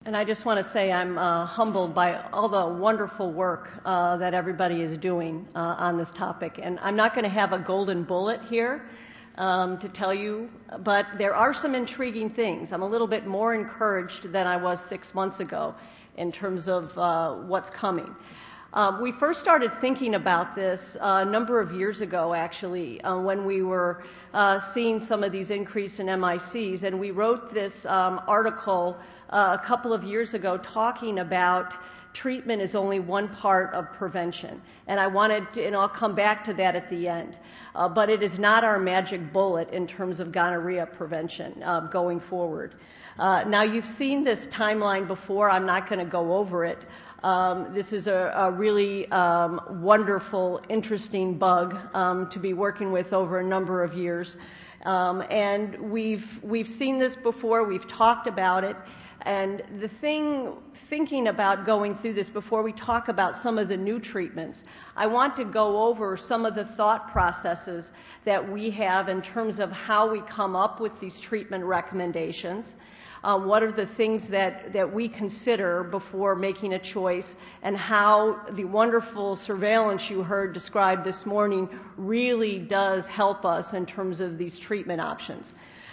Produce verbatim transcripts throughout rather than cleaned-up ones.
And I just want to say I'm uh, humbled by all the wonderful work uh, that everybody is doing uh, on this topic. And I'm not going to have a golden bullet here um, to tell you, but there are some intriguing things. I'm a little bit more encouraged than I was six months ago in terms of uh, what's coming. Um, we first started thinking about this uh, a number of years ago, actually, uh, when we were uh, seeing some of these increase in M I Cs, and we wrote this um, article uh, a couple of years ago talking about treatment is only one part of prevention. And I wanted to, and I'll come back to that at the end, uh, but it is not our magic bullet in terms of gonorrhea prevention uh, going forward. Uh, now, you've seen this timeline before. I'm not going to go over it. Um, this is a, a really um, wonderful, interesting bug um, to be working with over a number of years. Um, and we've, we've seen this before. We've talked about it. And the thing, thinking about going through this before we talk about some of the new treatments, I want to go over some of the thought processes that we have in terms of how we come up with these treatment recommendations. Uh, what are the things that, that we consider before making a choice, and how the wonderful surveillance you heard described this morning really does help us in terms of these treatment options.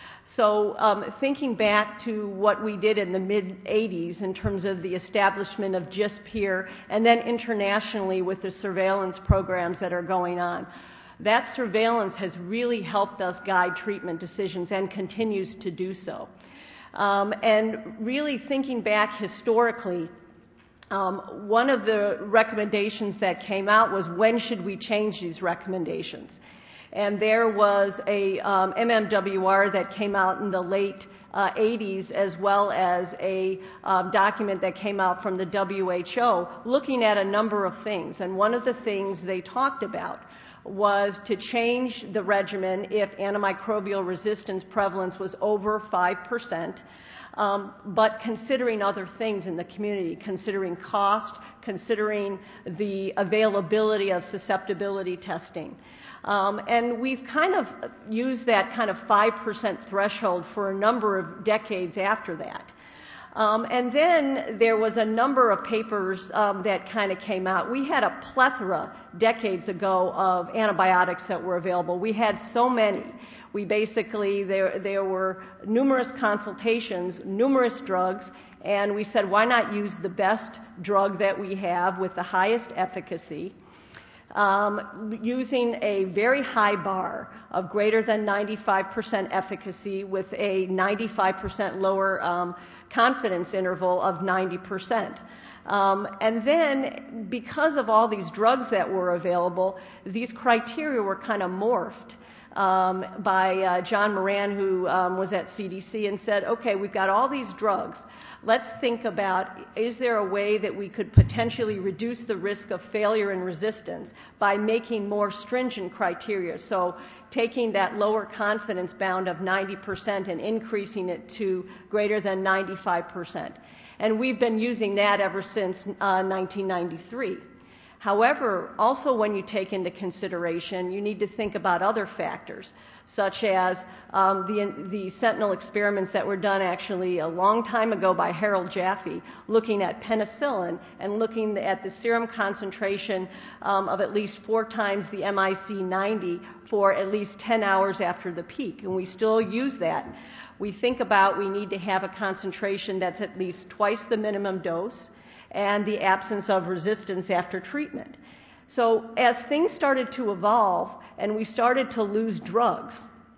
So um, thinking back to what we did in the mid eighties in terms of the establishment of GISPEER, and then internationally with the surveillance programs that are going on, that surveillance has really helped us guide treatment decisions and continues to do so. Um, and really thinking back historically, um, one of the recommendations that came out was, when should we change these recommendations? And there was a um, M M W R that came out in the late uh, eighties, as well as a um, document that came out from the W H O looking at a number of things. And one of the things they talked about was to change the regimen if antimicrobial resistance prevalence was over five percent, um, but considering other things in the community, considering cost, considering the availability of susceptibility testing. Um, and we've kind of used that kind of five percent threshold for a number of decades after that. Um, and then there was a number of papers um, that kind of came out. We had a plethora decades ago of antibiotics that were available. We had so many. We basically, there, there were numerous consultations, numerous drugs, and we said, why not use the best drug that we have with the highest efficacy, um, using a very high bar of greater than ninety-five percent efficacy with a ninety-five percent lower um, confidence interval of ninety percent. Um, and then, because of all these drugs that were available, these criteria were kind of morphed um, by uh, John Moran, who um, was at C D C, and said, okay, we've got all these drugs. Let's think about, is there a way that we could potentially reduce the risk of failure and resistance by making more stringent criteria? So taking that lower confidence bound of ninety percent and increasing it to greater than ninety-five percent. And we've been using that ever since uh, nineteen ninety-three. However, also when you take into consideration, you need to think about other factors, such as um, the, the sentinel experiments that were done actually a long time ago by Harold Jaffe, looking at penicillin and looking at the serum concentration um, of at least four times the M I C ninety for at least ten hours after the peak, and we still use that. We think about we need to have a concentration that's at least twice the minimum dose, and the absence of resistance after treatment. So as things started to evolve and we started to lose drugs,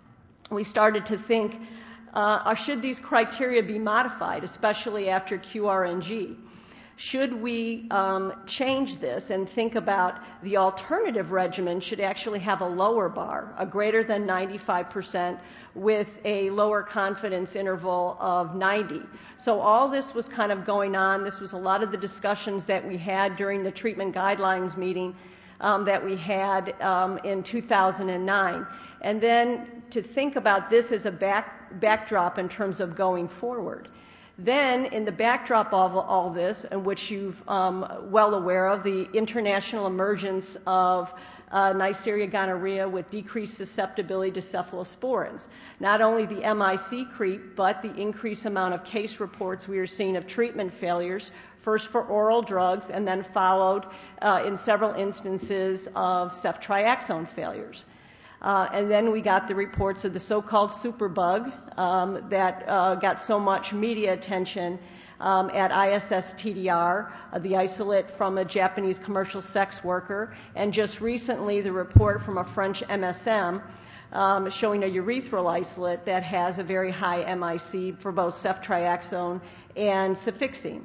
we started to think, uh, should these criteria be modified, especially after Q R N G? Should we um, change this and think about the alternative regimen should actually have a lower bar, a greater than ninety-five percent with a lower confidence interval of ninety. So all this was kind of going on. This was a lot of the discussions that we had during the treatment guidelines meeting um, that we had um, in two thousand nine. And then to think about this as a back, backdrop in terms of going forward. Then, in the backdrop of all this, and which you've um, well aware of, the international emergence of uh, Neisseria gonorrhea with decreased susceptibility to cephalosporins. Not only the M I C creep, but the increased amount of case reports we are seeing of treatment failures, first for oral drugs and then followed uh, in several instances of ceftriaxone failures. Uh, and then we got the reports of the so-called superbug um, that uh, got so much media attention um, at I S S T D R, uh, the isolate from a Japanese commercial sex worker, and just recently the report from a French M S M um, showing a urethral isolate that has a very high M I C for both ceftriaxone and cefixime.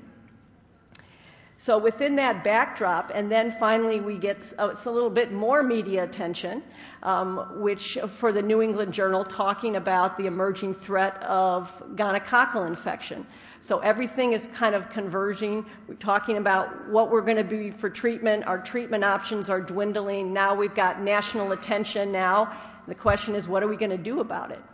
So within that backdrop, and then finally we get uh, it's a little bit more media attention, um, which for the New England Journal talking about the emerging threat of gonococcal infection. So everything is kind of converging. We're talking about what we're going to be for treatment. Our treatment options are dwindling. Now we've got national attention now. The question is, what are we going to do about it?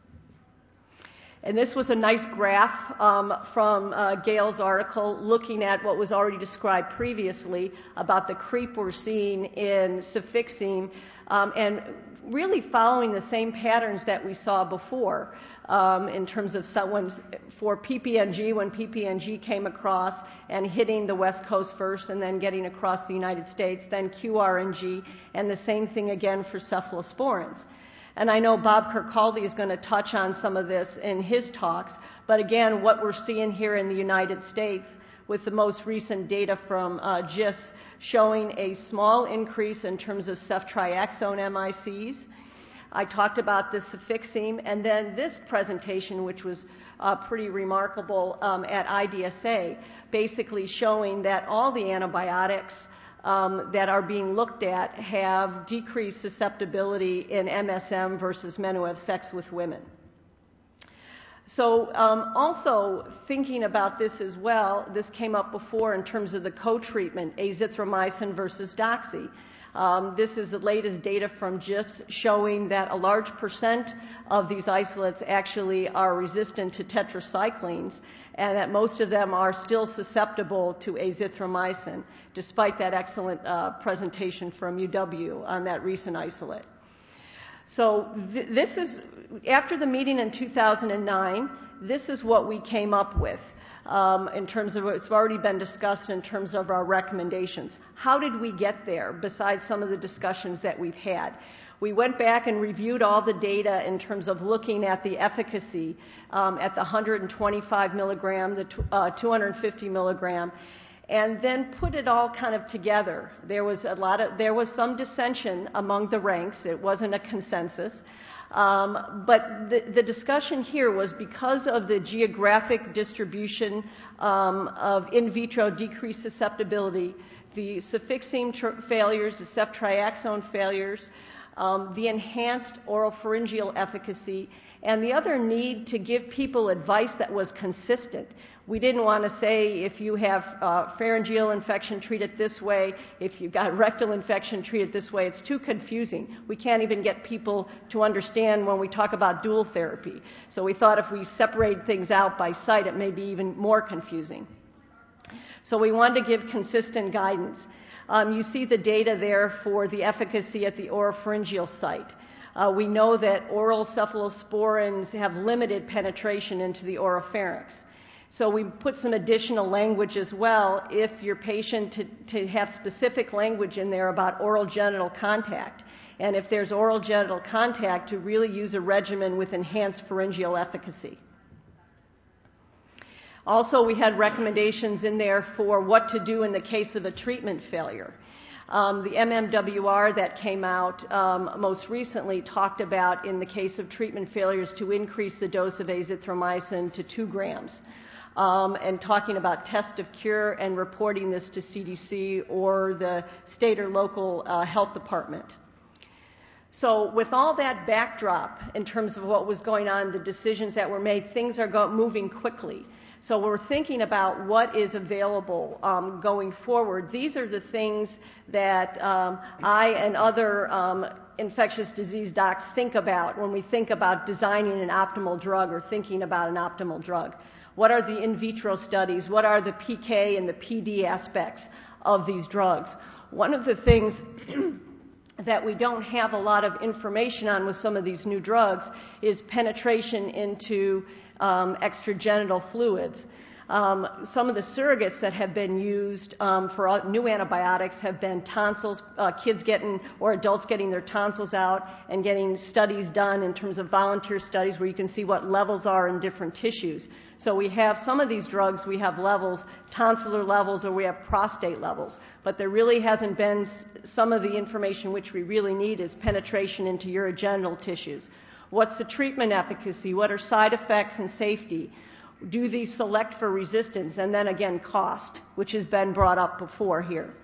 And this was a nice graph um, from uh, Gail's article looking at what was already described previously about the creep we're seeing in cefixime um, and really following the same patterns that we saw before um, in terms of someone for P P N G, when P P N G came across and hitting the West Coast first and then getting across the United States, then Q R N G, and the same thing again for cephalosporins. And I know Bob Kirkcaldy is going to touch on some of this in his talks, but again, what we're seeing here in the United States with the most recent data from uh, G I S showing a small increase in terms of ceftriaxone M I Cs. I talked about the cefixime, and then this presentation, which was uh, pretty remarkable um, at I D S A, basically showing that all the antibiotics Um, that are being looked at have decreased susceptibility in M S M versus men who have sex with women. So um, also thinking about this as well, this came up before in terms of the co-treatment, azithromycin versus doxy. Um, this is the latest data from G I S showing that a large percent of these isolates actually are resistant to tetracyclines, and that most of them are still susceptible to azithromycin, despite that excellent uh, presentation from U W on that recent isolate. So th- this is, after the meeting in two thousand nine, this is what we came up with um, in terms of what's already been discussed in terms of our recommendations. How did we get there, besides some of the discussions that we've had? We went back and reviewed all the data in terms of looking at the efficacy um, at the one hundred twenty-five milligram, the uh, two hundred fifty milligram, and then put it all kind of together. There was a lot of, there was some dissension among the ranks. It wasn't a consensus. Um, but the, the discussion here was because of the geographic distribution um, of in vitro decreased susceptibility, the cefixime tr- failures, the ceftriaxone failures, Um, the enhanced oropharyngeal efficacy, and the other need to give people advice that was consistent. We didn't want to say if you have uh, pharyngeal infection, treat it this way. If you've got rectal infection, treat it this way. It's too confusing. We can't even get people to understand when we talk about dual therapy. So we thought if we separate things out by site, it may be even more confusing. So we wanted to give consistent guidance. Um, you see the data there for the efficacy at the oropharyngeal site. Uh, we know that oral cephalosporins have limited penetration into the oropharynx. So we put some additional language as well if your patient to, to have specific language in there about oral genital contact. And if there's oral genital contact, to really use a regimen with enhanced pharyngeal efficacy. Also, we had recommendations in there for what to do in the case of a treatment failure. Um, the M M W R that came out um, most recently talked about, in the case of treatment failures, to increase the dose of azithromycin to two grams, um, and talking about test of cure and reporting this to C D C or the state or local uh, health department. So with all that backdrop in terms of what was going on, the decisions that were made, things are go- moving quickly. So we're thinking about what is available um, going forward. These are the things that um, I and other um, infectious disease docs think about when we think about designing an optimal drug or thinking about an optimal drug. What are the in vitro studies? What are the P K and the P D aspects of these drugs? One of the things that we don't have a lot of information on with some of these new drugs is penetration into um, extragenital fluids. Um, some of the surrogates that have been used um, for new antibiotics have been tonsils, uh, kids getting or adults getting their tonsils out and getting studies done in terms of volunteer studies where you can see what levels are in different tissues. So we have some of these drugs, we have levels, tonsillar levels, or we have prostate levels. But there really hasn't been some of the information which we really need is penetration into urogenital tissues. What's the treatment efficacy? What are side effects and safety? Do these select for resistance? And then again, cost, which has been brought up before here.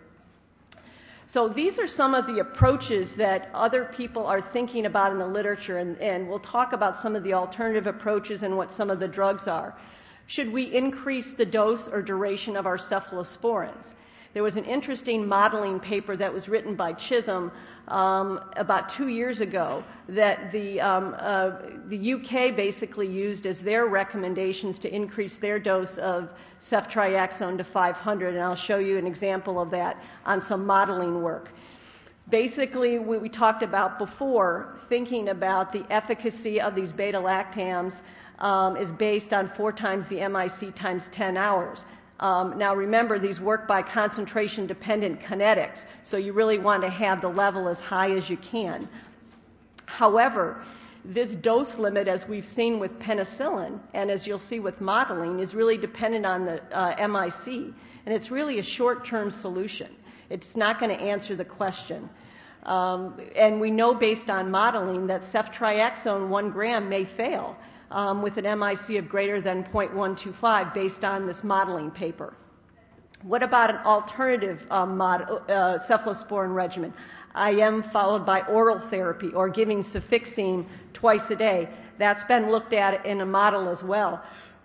So these are some of the approaches that other people are thinking about in the literature, and, and we'll talk about some of the alternative approaches and what some of the drugs are. Should we increase the dose or duration of our cephalosporins? There was an interesting modeling paper that was written by Chisholm um, about two years ago that the, um, uh, the U K basically used as their recommendations to increase their dose of ceftriaxone to five hundred, and I'll show you an example of that on some modeling work. Basically, what we talked about before, thinking about the efficacy of these beta-lactams um, is based on four times the M I C times ten hours. Um, now remember, these work by concentration-dependent kinetics, so you really want to have the level as high as you can. However, this dose limit, as we've seen with penicillin, and as you'll see with modeling, is really dependent on the uh, M I C, and it's really a short-term solution. It's not going to answer the question. Um, and we know based on modeling that ceftriaxone one gram may fail Um, with an M I C of greater than zero point one two five based on this modeling paper. What about an alternative um, mod, uh, cephalosporin regimen? I M followed by oral therapy or giving Cefixime twice a day. That's been looked at in a model as well.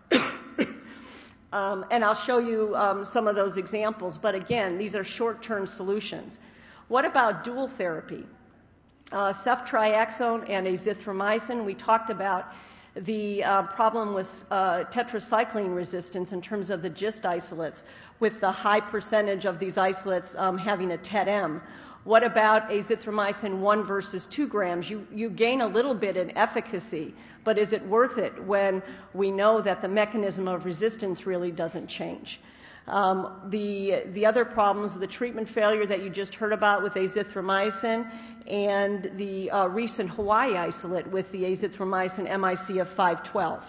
um, and I'll show you um, some of those examples, but again, these are short-term solutions. What about dual therapy? Uh, ceftriaxone and azithromycin, we talked about the uh, problem with uh, tetracycline resistance in terms of the GIST isolates, with the high percentage of these isolates um, having a T E D M. What about azithromycin one versus two grams? You, you gain a little bit in efficacy, but is it worth it when we know that the mechanism of resistance really doesn't change? Um, the, the other problems, the treatment failure that you just heard about with azithromycin and the uh, recent Hawaii isolate with the azithromycin M I C of five twelve.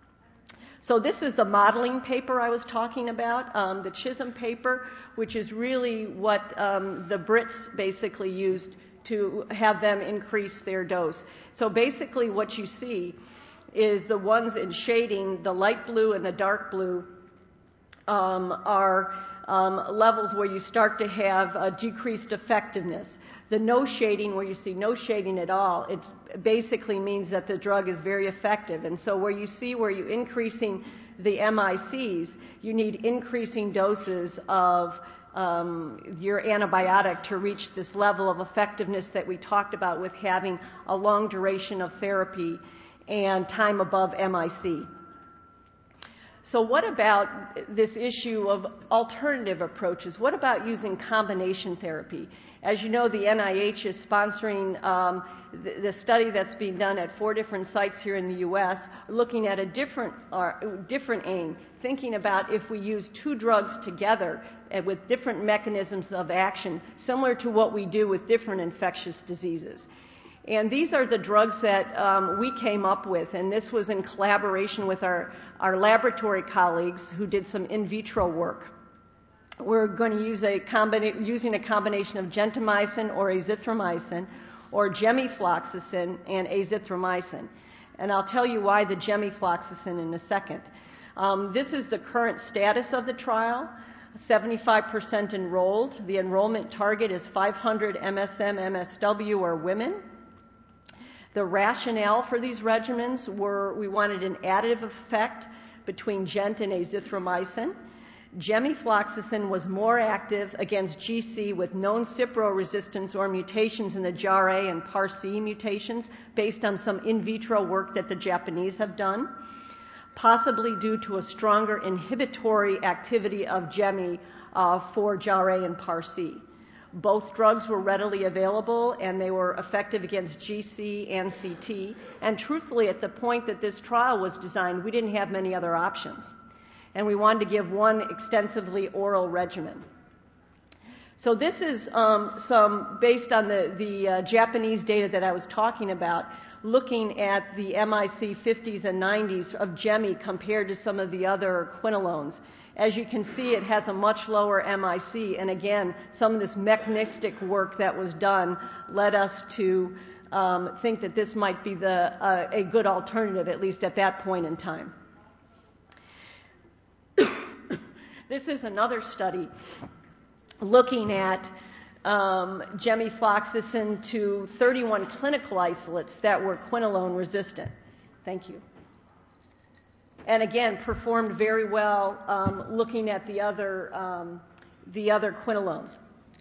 So this is the modeling paper I was talking about, um, the Chisholm paper, which is really what um, the Brits basically used to have them increase their dose. So basically what you see is the ones in shading, the light blue and the dark blue, Um, are um, levels where you start to have a decreased effectiveness. The no shading, where you see no shading at all, it basically means that the drug is very effective. And so where you see where you're increasing the M I Cs, you need increasing doses of um, your antibiotic to reach this level of effectiveness that we talked about with having a long duration of therapy and time above M I C. So what about this issue of alternative approaches? What about using combination therapy? As you know, the N I H is sponsoring um, the, the study that's being done at four different sites here in the U S, looking at a different, uh, different aim, thinking about if we use two drugs together uh, with different mechanisms of action, similar to what we do with different infectious diseases. And these are the drugs that um, we came up with, and this was in collaboration with our, our laboratory colleagues who did some in vitro work. We're going to use a combina- using a combination of gentamicin or azithromycin or gemifloxacin and azithromycin. And I'll tell you why the gemifloxacin in a second. Um, this is the current status of the trial. seventy-five percent enrolled. The enrollment target is five hundred M S M M S W or women. The rationale for these regimens were we wanted an additive effect between gent and azithromycin. Gemifloxacin was more active against G C with known Cipro resistance or mutations in the J A R A and P A R C mutations based on some in vitro work that the Japanese have done, possibly due to a stronger inhibitory activity of Gemi uh, for J A R A and P A R C. Both drugs were readily available, and they were effective against G C and C T. And truthfully, at the point that this trial was designed, we didn't have many other options. And we wanted to give one extensively oral regimen. So this is um, some, based on the, the uh, Japanese data that I was talking about, looking at the M I C fifties and nineties of Gemi compared to some of the other quinolones. As you can see, it has a much lower M I C, and again, some of this mechanistic work that was done led us to um, think that this might be the, uh, a good alternative, at least at that point in time. This is another study looking at um, gemifloxacin to thirty-one clinical isolates that were quinolone resistant. Thank you. And again, performed very well um, looking at the other, um, the other quinolones.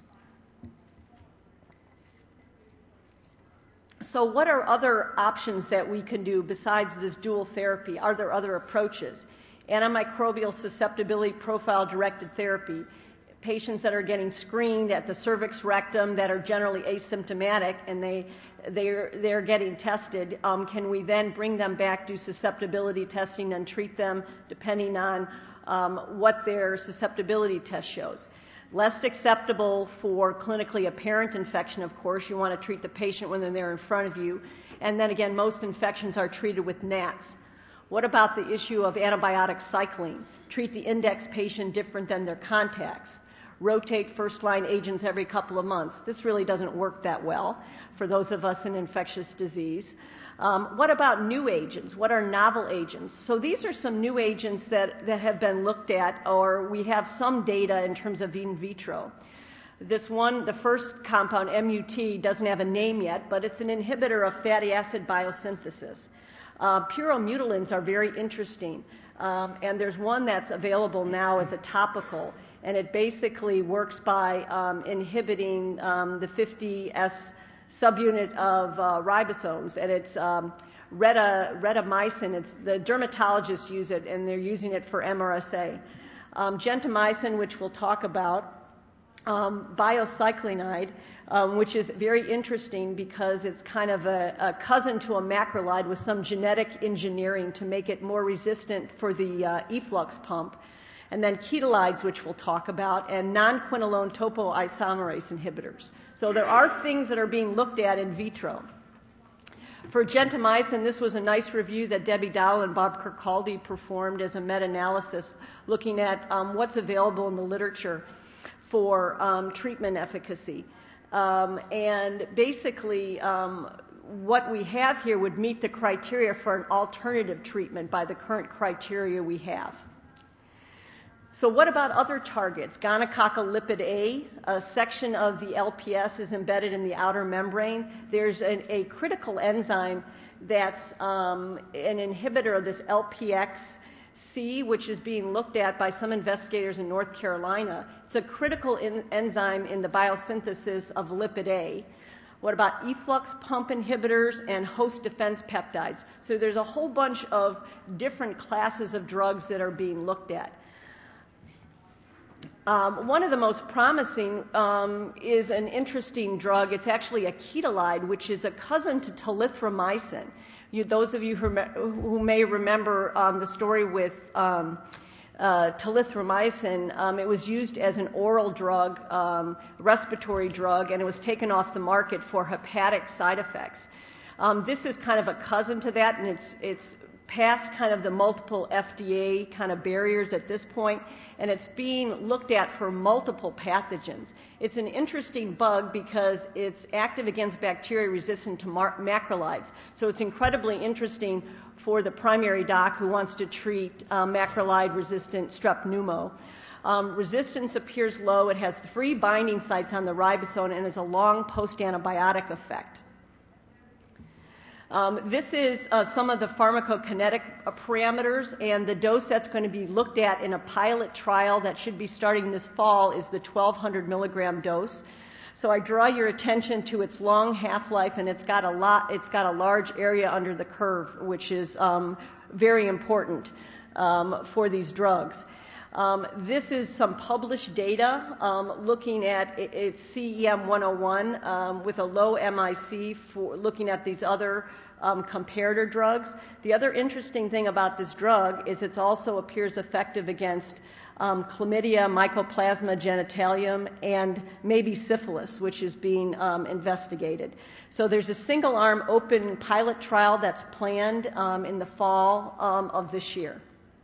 So what are other options that we can do besides this dual therapy? Are there other approaches? Antimicrobial susceptibility profile directed therapy. Patients that are getting screened at the cervix rectum that are generally asymptomatic and they, they're, they're getting tested, um, can we then bring them back, do susceptibility testing, and treat them depending on um, what their susceptibility test shows? Less acceptable for clinically apparent infection, of course. You want to treat the patient when they're there in front of you. And then again, most infections are treated with gnats. What about the issue of antibiotic cycling? Treat the index patient different than their contacts. Rotate first-line agents every couple of months. This really doesn't work that well for those of us in infectious disease. Um, what about new agents? What are novel agents? So these are some new agents that, that have been looked at, or we have some data in terms of in vitro. This one, the first compound, M U T, doesn't have a name yet, but it's an inhibitor of fatty acid biosynthesis. Uh, puromutilins are very interesting, um, and there's one that's available now as a topical, and it basically works by um, inhibiting um, the fifty S subunit of uh, ribosomes, and it's um, reta, retamycin. It's, the dermatologists use it, and they're using it for M R S A. Um, gentamicin, which we'll talk about, um, biocyclinide, um, which is very interesting because it's kind of a, a cousin to a macrolide with some genetic engineering to make it more resistant for the uh, efflux pump. And then ketolides, which we'll talk about, and non-quinolone topoisomerase inhibitors. So there are things that are being looked at in vitro. For gentamicin, this was a nice review that Debbie Dowell and Bob Kirkcaldy performed as a meta-analysis looking at um, what's available in the literature for um, treatment efficacy. Um, and basically, um, what we have here would meet the criteria for an alternative treatment by the current criteria we have. So what about other targets? Gonococcal lipid A, a section of the L P S is embedded in the outer membrane. There's an, a critical enzyme that's um, an inhibitor of this L P X C, which is being looked at by some investigators in North Carolina. It's a critical in, enzyme in the biosynthesis of lipid A. What about efflux pump inhibitors and host defense peptides? So there's a whole bunch of different classes of drugs that are being looked at. Um, one of the most promising um, is an interesting drug. It's actually a ketolide, which is a cousin to telithromycin. You, those of you who, who may remember um, the story with um, uh, telithromycin, um, it was used as an oral drug, um, respiratory drug, and it was taken off the market for hepatic side effects. Um, this is kind of a cousin to that, and it's it's past kind of the multiple F D A kind of barriers at this point, and it's being looked at for multiple pathogens. It's an interesting bug because it's active against bacteria resistant to mar- macrolides. So it's incredibly interesting for the primary doc who wants to treat uh, macrolide-resistant strep pneumo. Um, resistance appears low. It has three binding sites on the ribosome and has a long post-antibiotic effect. Um, this is uh, some of the pharmacokinetic uh, parameters, and the dose that's going to be looked at in a pilot trial that should be starting this fall is the twelve hundred milligram dose. So I draw your attention to its long half-life, and it's got a lot. It's got a large area under the curve, which is um, very important um, for these drugs. Um, this is some published data um, looking at it, it's C E M one oh one um, with a low M I C for looking at these other um, comparator drugs. The other interesting thing about this drug is it also appears effective against um, chlamydia, mycoplasma genitalium, and maybe syphilis, which is being um, investigated. So there's a single-arm open pilot trial that's planned um, in the fall um, of this year.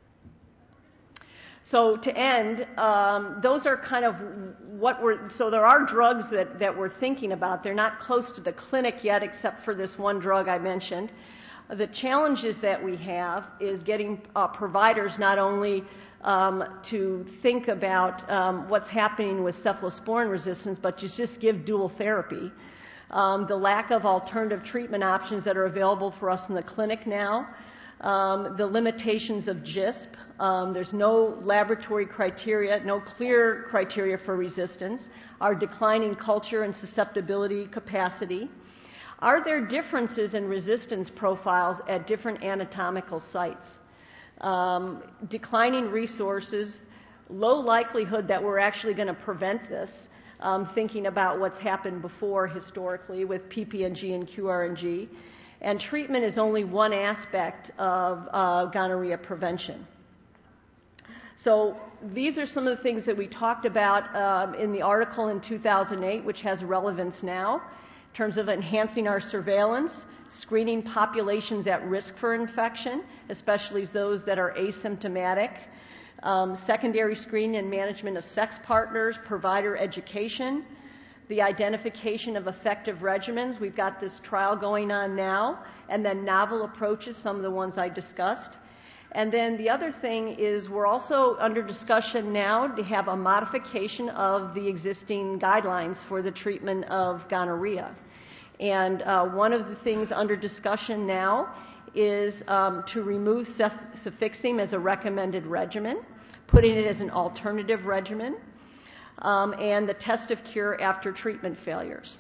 So to end, um, those are kind of what we're, so there are drugs that, that we're thinking about. They're not close to the clinic yet, except for this one drug I mentioned. The challenges that we have is getting uh, providers not only um, to think about um, what's happening with cephalosporin resistance, but to just give dual therapy. Um, the lack of alternative treatment options that are available for us in the clinic now. Um, the limitations of G I S P. Um, there's no laboratory criteria, no clear criteria for resistance. Our declining culture and susceptibility capacity. Are there differences in resistance profiles at different anatomical sites? Um, declining resources, low likelihood that we're actually going to prevent this, um, thinking about what's happened before historically with P P N G and Q R N G. And treatment is only one aspect of uh, gonorrhea prevention. So these are some of the things that we talked about um, in the article in two thousand eight, which has relevance now in terms of enhancing our surveillance, screening populations at risk for infection, especially those that are asymptomatic, um, secondary screening and management of sex partners, provider education, the identification of effective regimens. We've got this trial going on now, and then novel approaches, some of the ones I discussed. And then the other thing is we're also under discussion now to have a modification of the existing guidelines for the treatment of gonorrhea. And uh, one of the things under discussion now is um, to remove cefixime as a recommended regimen, putting it as an alternative regimen, um, and the test of cure after treatment failures.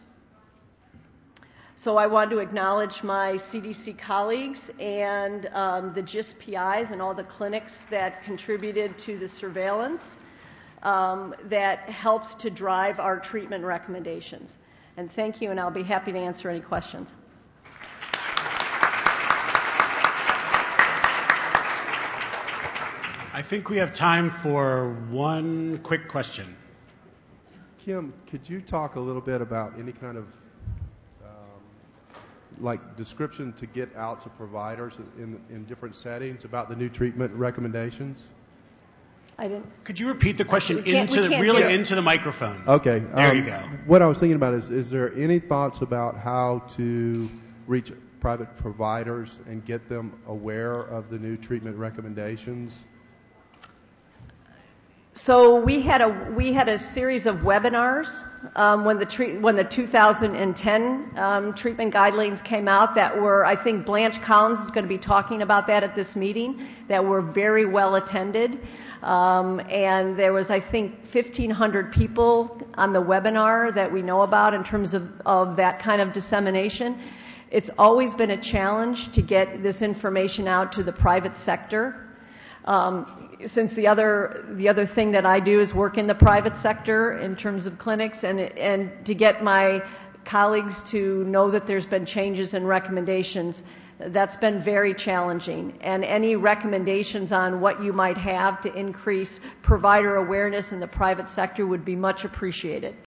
So I want to acknowledge my C D C colleagues and um, the G I S P Is and all the clinics that contributed to the surveillance um, that helps to drive our treatment recommendations. And thank you, and I'll be happy to answer any questions. I think we have time for one quick question. Kim, could you talk a little bit about any kind of like description to get out to providers in, in different settings about the new treatment recommendations? I didn't. Could you repeat the question can't- into we the, can't really hear it. into the microphone? Okay. There um, you go. What I was thinking about is, is there any thoughts about how to reach private providers and get them aware of the new treatment recommendations? So we had a we had a series of webinars um, when the treat, when the two thousand ten um, treatment guidelines came out that were, I think Blanche Collins is going to be talking about that at this meeting, that were very well attended. Um, and there was, I think, fifteen hundred people on the webinar that we know about in terms of, of that kind of dissemination. It's always been a challenge to get this information out to the private sector. Um, since the other the other thing that I do is work in the private sector in terms of clinics, and and to get my colleagues to know that there's been changes and recommendations, that's been very challenging. And any recommendations on what you might have to increase provider awareness in the private sector would be much appreciated.